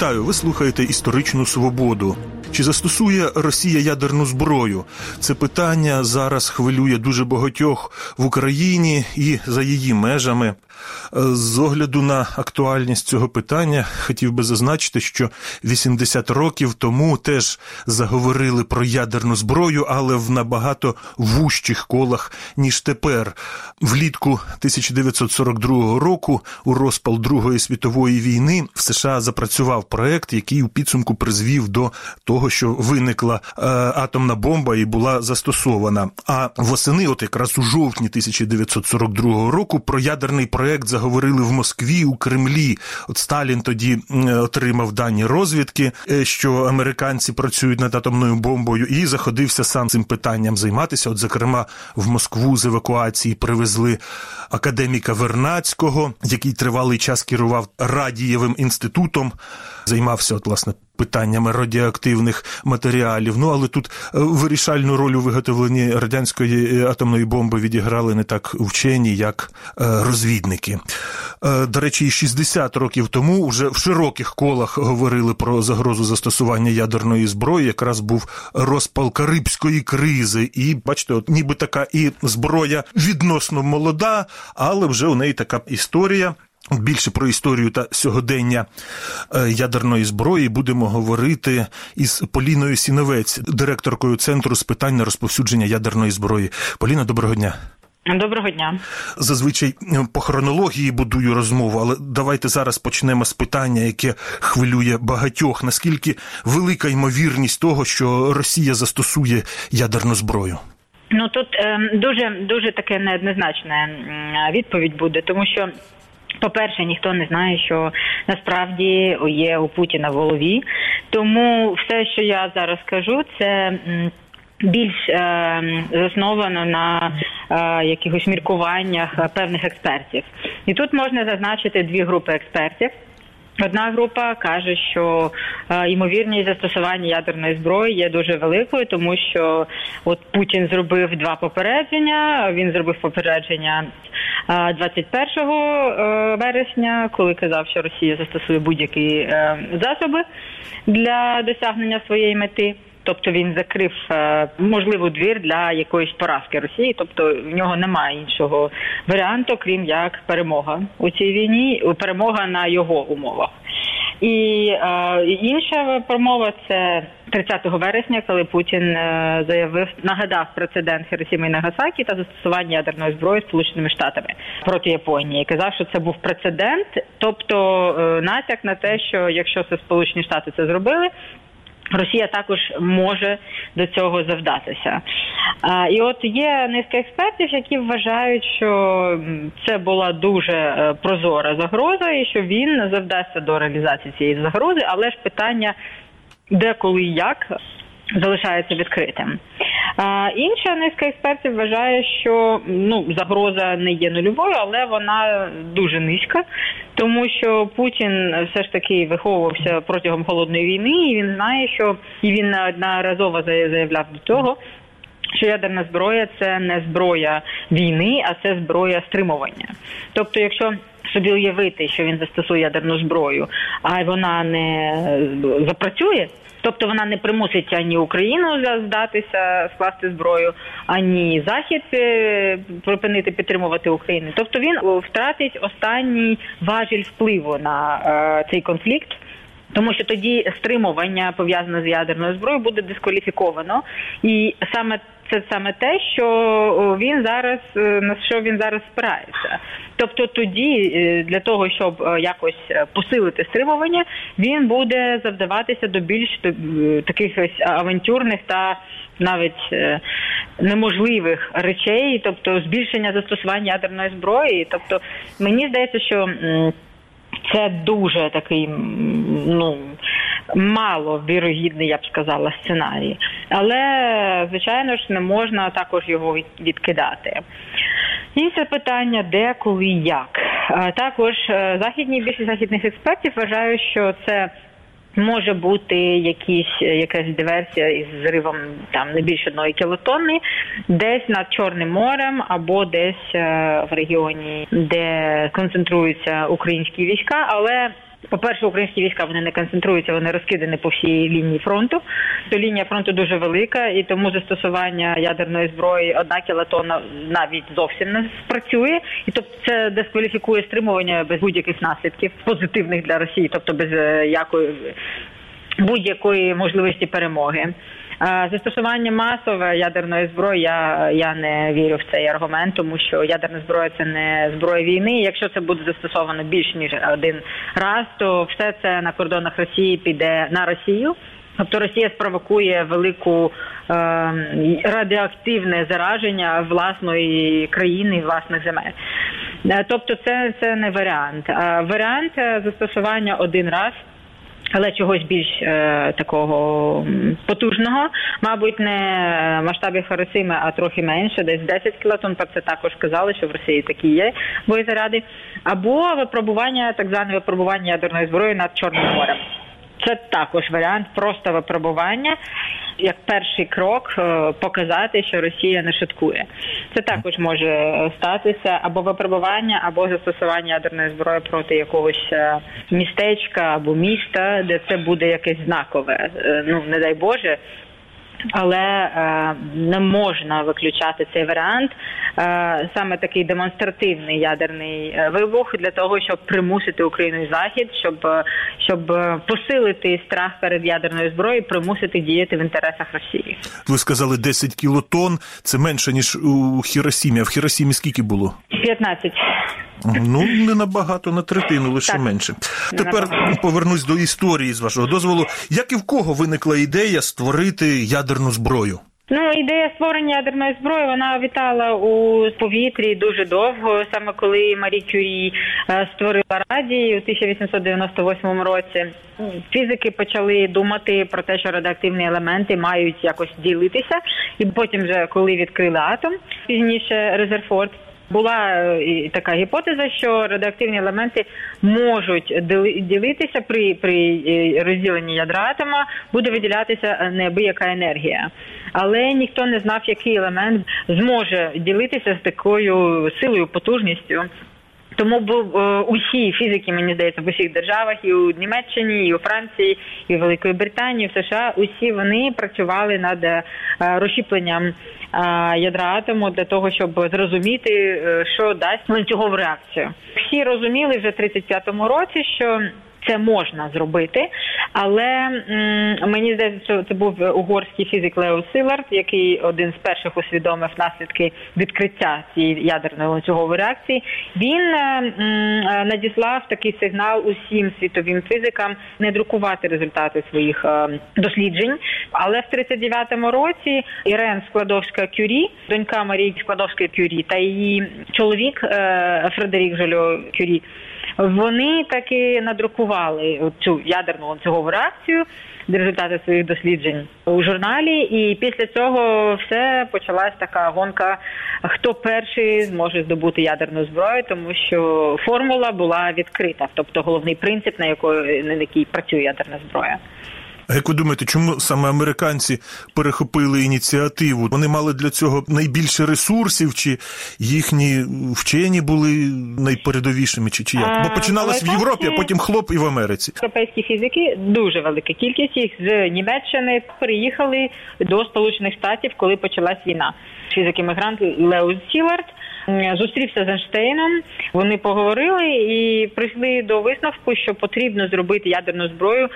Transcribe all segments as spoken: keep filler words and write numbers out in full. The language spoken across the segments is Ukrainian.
Вітаю, ви слухаєте «Історичну свободу». Чи застосує Росія ядерну зброю? Це питання зараз хвилює дуже багатьох в Україні і за її межами. З огляду на актуальність цього питання хотів би зазначити, що вісімдесят років тому теж заговорили про ядерну зброю, але в набагато вужчих колах, ніж тепер. Влітку тисяча дев'ятсот сорок другого року, у розпал Другої світової війни, в США запрацював проект, який у підсумку призвів до того, що виникла е, атомна бомба і була застосована. А восени, от якраз у жовтні тисяча дев'ятсот сорок другого року, про ядерний проект заговорили в Москві, у Кремлі. От Сталін тоді отримав дані розвідки, що американці працюють над атомною бомбою, і заходився сам цим питанням займатися. От, зокрема, в Москву з евакуації привезли академіка Вернадського, який тривалий час керував Радієвим інститутом, займався, от, власне, питаннями радіоактивних матеріалів. Ну, але тут вирішальну роль у виготовленні радянської атомної бомби відіграли не так вчені, як розвідники. До речі, і шістдесят років тому вже в широких колах говорили про загрозу застосування ядерної зброї. Якраз був розпал Карибської кризи. І, бачите, от ніби така і зброя відносно молода, але вже у неї така історія. Більше про історію та сьогодення ядерної зброї будемо говорити із Поліною Сіневець, директоркою Центру з питань розповсюдження ядерної зброї. Поліна, доброго дня. Доброго дня. Зазвичай по хронології будую розмову, але давайте зараз почнемо з питання, яке хвилює багатьох. Наскільки велика ймовірність того, що Росія застосує ядерну зброю? Ну, тут е, дуже, дуже таке неоднозначна відповідь буде, тому що, по-перше, ніхто не знає, що насправді є у Путіна в голові. Тому все, що я зараз кажу, це більш е, засновано на е, якихось міркуваннях певних експертів. І тут можна зазначити дві групи експертів. Одна група каже, що е, ймовірність застосування ядерної зброї є дуже великою, тому що от Путін зробив два попередження. Він зробив попередження е, двадцять першого вересня, коли казав, що Росія застосує будь-які е, засоби для досягнення своєї мети. Тобто він закрив е, можливу двір для якоїсь поразки Росії, тобто в нього немає іншого варіанту, крім як перемога у цій війні, перемога на його умовах. І е, інша промова – це тридцятого вересня, коли Путін е, заявив, нагадав прецедент Хіросіми і Нагасакі та застосування ядерної зброї Сполученими Штатами проти Японії. І казав, що це був прецедент, тобто е, натяк на те, що якщо це Сполучені Штати це зробили, Росія також може до цього завдатися. А, і от є низка експертів, які вважають, що це була дуже прозора загроза і що він завдасться до реалізації цієї загрози, але ж питання де, коли і як залишається відкритим. А, інша низка експертів вважає, що ну, загроза не є нульовою, але вона дуже низька, тому що Путін все ж таки виховувався протягом холодної війни, і він знає, що і він неодноразово заявляв до того, що ядерна зброя – це не зброя війни, а це зброя стримування. Тобто, якщо собі уявити, що він застосує ядерну зброю, а вона не запрацює, тобто вона не примусить ані Україну здатися, скласти зброю, ані Захід припинити підтримувати Україну. Тобто він втратить останній важіль впливу на е, цей конфлікт, тому що тоді стримування, пов'язане з ядерною зброєю, буде дискваліфіковано. І саме це саме те, що він зараз, на що він зараз спирається. Тобто тоді для того, щоб якось посилити стримування, він буде завдаватися до більш таких авантюрних та навіть неможливих речей, тобто збільшення застосування ядерної зброї. Тобто мені здається, що це дуже такий, ну, мало вірогідний, я б сказала, сценарій. Але, звичайно ж, не можна також його відкидати. Інше питання, де, коли, як. Також західні, більшість західних експертів вважають, що це може бути якісь, якась диверсія із зривом там не більше одної кілотонни десь над Чорним морем або десь в регіоні, де концентруються українські війська, але По-перше, українські війська, вони не концентруються, вони розкидані по всій лінії фронту. То лінія фронту дуже велика, і тому застосування ядерної зброї одна кілотонна навіть зовсім не спрацює. І тобто це дискваліфікує стримування без будь-яких наслідків, позитивних для Росії, тобто без якої будь-якої можливості перемоги. Застосування масове ядерної зброї, я, я не вірю в цей аргумент, тому що ядерна зброя – це не зброя війни. Якщо це буде застосовано більш ніж один раз, то все це на кордонах Росії піде на Росію. Тобто Росія спровокує велику е, радіоактивне зараження власної країни, власних земель. Тобто це, це не варіант. А варіант застосування один раз, але чогось більш е, такого потужного, мабуть, не масштабів Хіросіми, а трохи менше, десь десять кілотонн, про це також казали, що в Росії такі є боєзаряди, або випробування, так зване випробування ядерної зброї над Чорним морем. Це також варіант, просто випробування, як перший крок показати, що Росія не шуткує. Це також може статися або випробування, або застосування ядерної зброї проти якогось містечка або міста, де це буде якесь знакове. Ну, не дай Боже. Але е, не можна виключати цей варіант, е, саме такий демонстративний ядерний вибух для того, щоб примусити Україну і Захід, щоб, щоб посилити страх перед ядерною зброєю, примусити діяти в інтересах Росії. Ви сказали десять кілотонн, це менше, ніж у Хіросімі. А в Хіросімі скільки було? п'ятнадцять. Ну, не набагато, на третину, лише так, менше. Тепер набагато. Повернусь до історії, з вашого дозволу. Як і в кого виникла ідея створити ядерну зброю? Ну, ідея створення ядерної зброї, вона вітала у повітрі дуже довго, саме коли Марі Кюрі створила радій у тисяча вісімсот дев'яносто восьмому році. Фізики почали думати про те, що радіоактивні елементи мають якось ділитися, і потім вже, коли відкрили атом, пізніше Резерфорд, була така гіпотеза, що радіоактивні елементи можуть ділитися при, при розділенні ядра атома, буде виділятися неабияка енергія. Але ніхто не знав, який елемент зможе ділитися з такою силою, потужністю. Тому був усі фізики, мені здається, в усіх державах, і у Німеччині, і у Франції, і у Великої Британії, в США, усі вони працювали над розщепленням ядра атому для того, щоб зрозуміти, що дасть ланцюгову реакцію. Всі розуміли вже в тридцять п'ятому році, що це можна зробити, але м, мені здається, це був угорський фізик Лео Szilard, який один з перших усвідомив наслідки відкриття цієї ядерної ланцюгової реакції. Він м, надіслав такий сигнал усім світовим фізикам не друкувати результати своїх е, досліджень. Але в тридцять дев'ятому році Ірен Складовська-Кюрі, донька Марії Складовської-Кюрі, та її чоловік е, Фредерік Жольо-Кюрі, вони таки надрукували цю ядерну ланцюгову реакцію, результати своїх досліджень у журналі, і після цього все почалась така гонка, хто перший зможе здобути ядерну зброю, тому що формула була відкрита, тобто головний принцип, на який, на який працює ядерна зброя. А як ви думаєте, чому саме американці перехопили ініціативу? Вони мали для цього найбільше ресурсів, чи їхні вчені були найпередовішими, чи, чи як? Бо починалось в Європі, а потім хлоп і в Америці. Європейські фізики, дуже велика кількість їх з Німеччини, переїхали до Сполучених Штатів, коли почалась війна. Фізик-іммігрант Лео Szilard зустрівся з Ейнштейном, вони поговорили і прийшли до висновку, що потрібно зробити ядерну зброю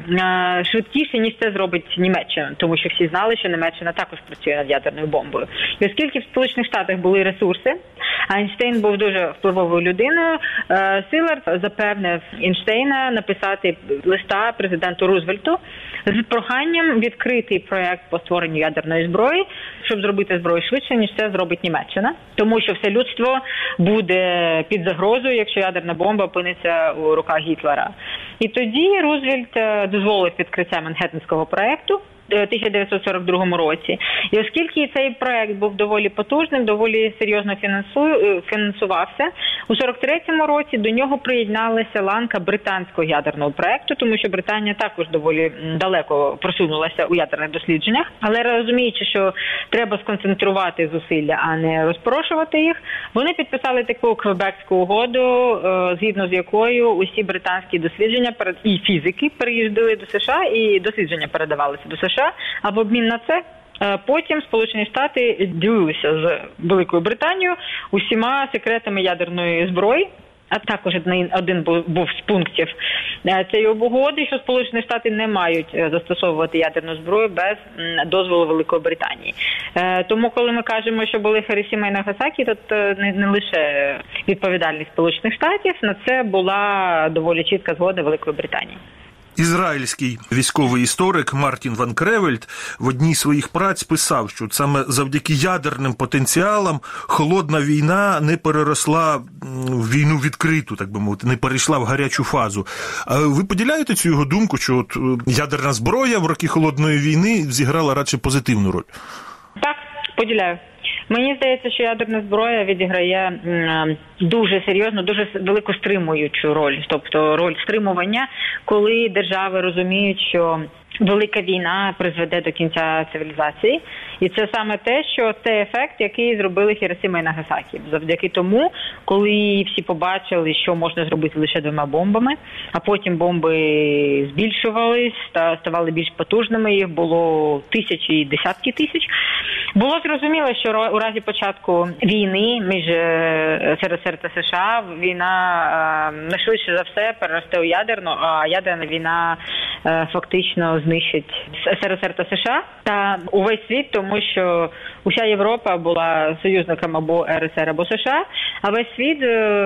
швидкіше, ніж це зробить Німеччина, тому що всі знали, що Німеччина також працює над ядерною бомбою. І оскільки в Сполучених Штатах були ресурси, а Ейнштейн був дуже впливовою людиною, Szilard запевнив Ейнштейна написати листа президенту Рузвельту з проханням відкрити проєкт по створенню ядерної зброї, щоб зробити зброю швидше, ніж це зробить Німеччина. Тому що все людство буде під загрозою, якщо ядерна бомба опиниться у руках Гітлера. І тоді Рузвельт дозволив відкриття Манхеттенського проєкту, тисяча дев'ятсот сорок другому році. І оскільки цей проект був доволі потужним, доволі серйозно фінансувався, у сорок третьому році до нього приєдналася ланка британського ядерного проекту, тому що Британія також доволі далеко просунулася у ядерних дослідженнях. Але розуміючи, що треба сконцентрувати зусилля, а не розпорошувати їх, вони підписали таку Квебекську угоду, згідно з якою усі британські дослідження і фізики переїздили до США, і дослідження передавалися до США, а в обмін на це потім Сполучені Штати ділилися з Великою Британією усіма секретами ядерної зброї. А також один був з пунктів цієї угоди, що Сполучені Штати не мають застосовувати ядерну зброю без дозволу Великої Британії. Тому, коли ми кажемо, що були Хіросіма і Нагасакі, то не, не лише відповідальність Сполучених Штатів, на це була доволі чітка згода Великої Британії. Ізраїльський військовий історик Мартін Ван Кревельд в одній з своїх праць писав, що саме завдяки ядерним потенціалам холодна війна не переросла в війну відкриту, так би мовити, не перейшла в гарячу фазу. А ви поділяєте цю його думку, що от ядерна зброя в роки холодної війни зіграла радше позитивну роль? Так, поділяю. Мені здається, що ядерна зброя відіграє дуже серйозну, дуже велику стримуючу роль, тобто роль стримування, коли держави розуміють, що велика війна призведе до кінця цивілізації. І це саме те, що це ефект, який зробили Хіросіма і Нагасакі. Завдяки тому, коли всі побачили, що можна зробити лише двома бомбами, а потім бомби збільшувались та ставали більш потужними, їх було тисячі і десятки тисяч, було зрозуміло, що у разі початку війни між ес ер ес ер та США війна найшвидше за все переросте у ядерну, а ядерна війна фактично знищить ес ер ес ер та США та увесь світ, тому що уся Європа була союзником або ер ес ер, або США, а весь світ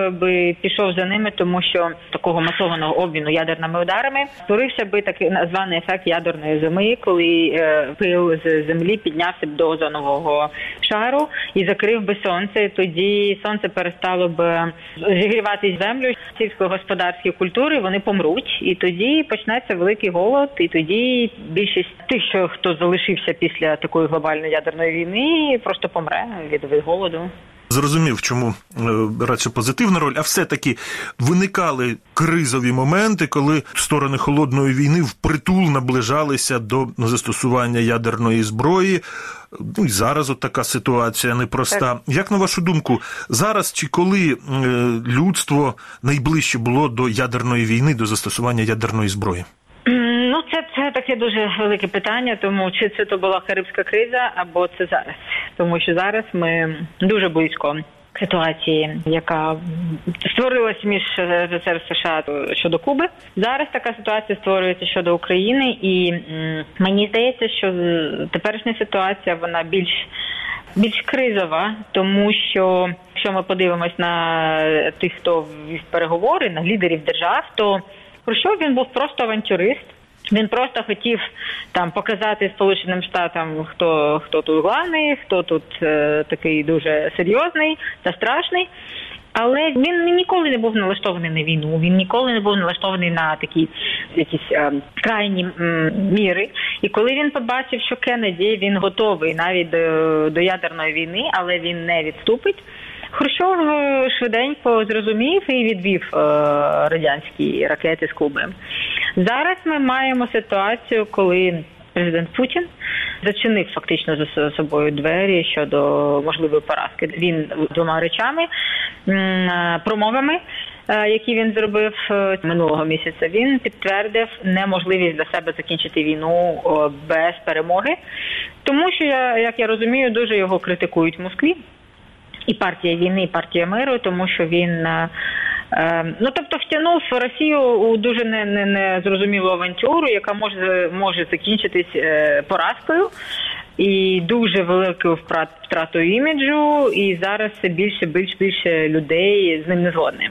би пішов за ними, тому що такого масованого обміну ядерними ударами створився би такий названий ефект ядерної зими, коли пил з землі піднявся б до озонового шару і закрив би сонце. Тоді сонце перестало б зігрівати землю, сільськогосподарські культури, вони помруть, і тоді почнеться великий голод, і тоді більшість тих, що хто залишився після такої глобальної ядерної війни, просто помре від, від голоду. Зрозумів, чому радше позитивна роль, а все-таки виникали кризові моменти, коли сторони холодної війни впритул наближалися до застосування ядерної зброї. Ну і зараз от така ситуація непроста. Так. Як, на вашу думку, зараз чи коли людство найближче було до ядерної війни, до застосування ядерної зброї? Ну, це, це таке дуже велике питання, тому чи це то була Карибська криза, або це зараз. Тому що зараз ми дуже близько ситуації, яка створилась між ес ер ес ер і США щодо Куби. Зараз така ситуація створюється щодо України, і м, мені здається, що теперішня ситуація, вона більш більш кризова, тому що, якщо ми подивимось на тих, хто вів переговори, на лідерів держав, то Хрущов, він був просто авантюрист. Він просто хотів там показати Сполученим Штатам, хто, хто тут главний, хто тут е, такий дуже серйозний та страшний. Але він ніколи не був налаштований на війну, він ніколи не був налаштований на такі якісь е, крайні м, міри. І коли він побачив, що Кеннеді, він готовий навіть до, до ядерної війни, але він не відступить, Хрущов швиденько зрозумів і відвів е, радянські ракети з Куби. Зараз ми маємо ситуацію, коли президент Путін зачинив фактично за собою двері щодо можливої поразки. Він двома речами, промовами, які він зробив минулого місяця, він підтвердив неможливість для себе закінчити війну без перемоги. Тому що, як я розумію, дуже його критикують в Москві. І партія війни, і партія миру, тому що він, ну тобто, втягнув Росію у дуже незрозумілу авантюру, яка може, може закінчитись поразкою і дуже великою втратою іміджу, і зараз все більше, більше, більше людей з ним не згодні.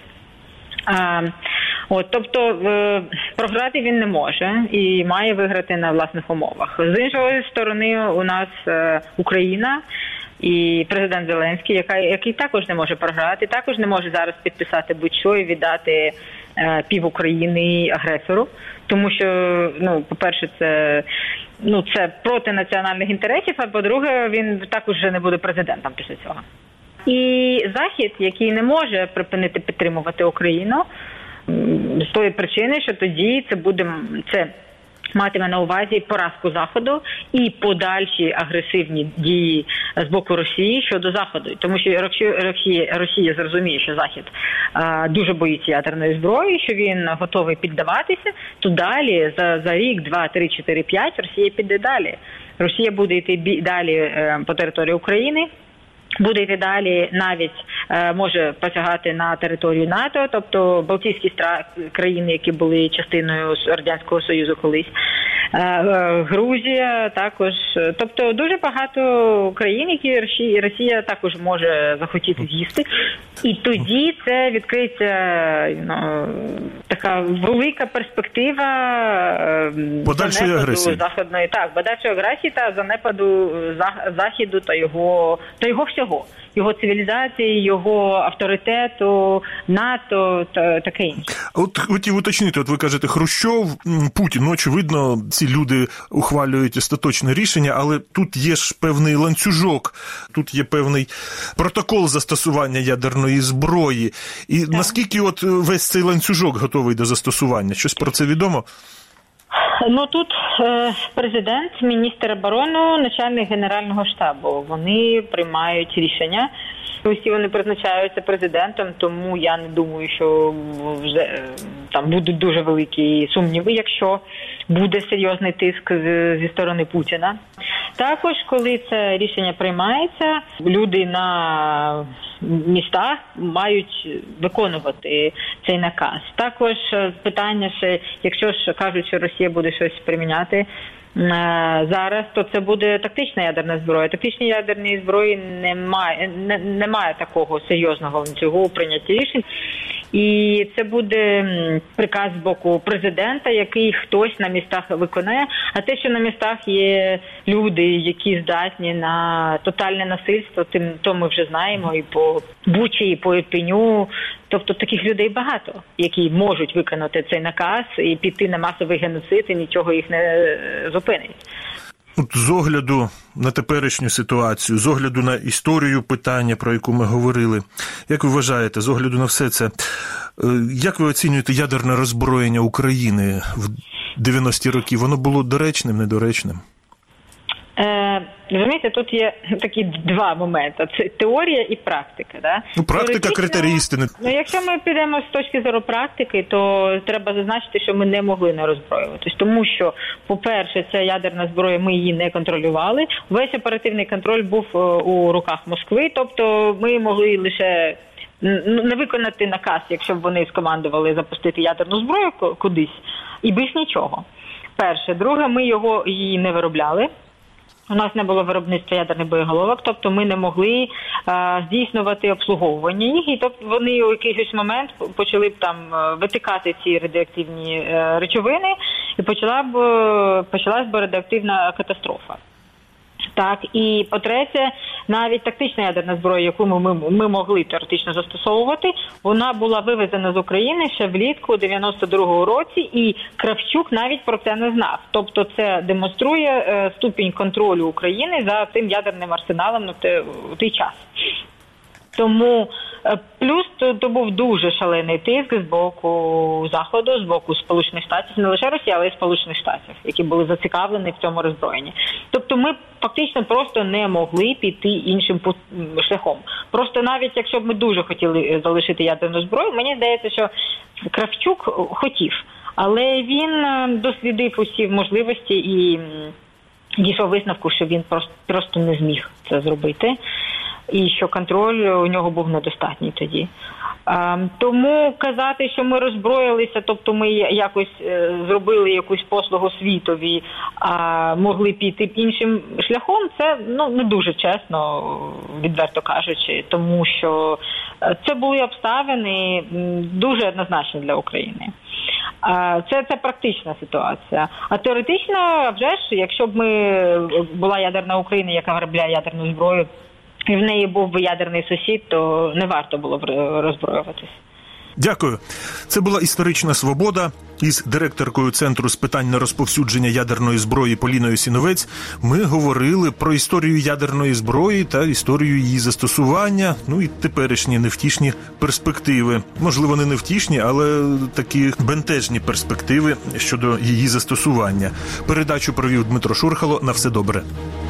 От, тобто, програти він не може і має виграти на власних умовах. З іншої сторони, у нас Україна, і президент Зеленський, яка, який також не може програти, також не може зараз підписати будь-що і віддати е, пів України агресору. Тому що, ну, по-перше, це, ну, це проти національних інтересів, а по-друге, він також вже не буде президентом після цього. І Захід, який не може припинити підтримувати Україну, з тої причини, що тоді це буде, це матиме на увазі поразку Заходу і подальші агресивні дії з боку Росії щодо Заходу. Тому що Росія, Росія зрозуміє, що Захід а, дуже боїться ядерної зброї, що він готовий піддаватися, то далі за, за рік, два, три, чотири, п'ять Росія піде далі. Росія буде йти далі е, по території України, буде йти далі, навіть е, може посягати на територію НАТО, тобто Балтійські стра... країни, які були частиною Радянського Союзу колись, е, е, Грузія також. Тобто дуже багато країн, які Росія, Росія також може захотіти з'їсти. І тоді це відкриється, ну, така велика перспектива подальшої агресії. Заходної, так, подальшої агресії та занепаду Західу та його, та його всього. Його цивілізації, його авторитету, НАТО та таке інше. От хотів уточнити, от ви кажете, Хрущов, Путін, ну, очевидно, ці люди ухвалюють остаточне рішення, але тут є ж певний ланцюжок, тут є певний протокол застосування ядерної зброї. І так. Наскільки от весь цей ланцюжок готовий до застосування? Щось про це відомо? Ну, тут е, президент, міністр оборони, начальник Генерального штабу. Вони приймають рішення. Усі вони призначаються президентом, тому я не думаю, що вже е, там будуть дуже великі сумніви, якщо буде серйозний тиск з, зі сторони Путіна. Також, коли це рішення приймається, люди на містах мають виконувати цей наказ. Також питання, що якщо ж кажуть, що Росія буде щось приміняти зараз, то це буде тактична ядерна зброя. Тактичній ядерній зброї немає, не, немає такого серйозного ланцюгу прийняття рішень. І це буде приказ з боку президента, який хтось на містах виконає. А те, що на містах є люди, які здатні на тотальне насильство, тим то ми вже знаємо і по Бучі, і по Ірпіню. Тобто таких людей багато, які можуть виконати цей наказ і піти на масовий геноцид, і нічого їх не зупинить. От з огляду на теперішню ситуацію, з огляду на історію питання, про яку ми говорили, як ви вважаєте, з огляду на все це, як ви оцінюєте ядерне роззброєння України в дев'яності роки? Воно було доречним, недоречним? Е, розумієте, тут є такі два моменти. Це теорія і практика. Да? Ну, практика – критерій істини. Ну, якщо ми підемо з точки зору практики, то треба зазначити, що ми не могли не роззброюватись. Тому що, по-перше, ця ядерна зброя, ми її не контролювали. Весь оперативний контроль був у руках Москви. Тобто ми могли лише не виконати наказ, якщо б вони скомандували запустити ядерну зброю кудись, і більш нічого. Перше. Друге, ми його її не виробляли. У нас не було виробництва ядерних боєголовок, тобто ми не могли а, здійснювати обслуговування їх, і тобто вони у якийсь момент почали б там витикати ці радіоактивні е, речовини, і почала б почалась б радіоактивна катастрофа. Так, і по-третє, навіть тактична ядерна зброя, яку ми, ми, ми могли теоретично застосовувати, вона була вивезена з України ще влітку дев'яносто другого році, і Кравчук навіть про це не знав. Тобто це демонструє е, ступінь контролю України за тим ядерним арсеналом на те, у той час. Тому плюс то, то був дуже шалений тиск з боку Заходу, з боку Сполучених Штатів, не лише Росії, але й Сполучених Штатів, які були зацікавлені в цьому роззброєнні. Тобто ми фактично просто не могли піти іншим шляхом. Просто навіть якщо б ми дуже хотіли залишити ядерну зброю, мені здається, що Кравчук хотів, але він дослідив усі можливості і дійшов висновку, що він просто, просто не зміг це зробити. І що контроль у нього був недостатній тоді. А, тому казати, що ми роззброїлися, тобто ми якось е, зробили якусь послугу світові, а могли піти іншим шляхом, це ну не дуже чесно, відверто кажучи, тому що це були обставини дуже однозначні для України. А, це, це практична ситуація. А теоретично, вже ж, якщо б ми була ядерна Україна, яка виробляє ядерну зброю, і в неї був би ядерний сусід, то не варто було б роззброюватись. Дякую. Це була «Історична свобода». Із директоркою Центру з питань нерозповсюдження ядерної зброї Поліною Сіновець ми говорили про історію ядерної зброї та історію її застосування, ну і теперішні невтішні перспективи. Можливо, не невтішні, але такі бентежні перспективи щодо її застосування. Передачу провів Дмитро Шурхало. На все добре.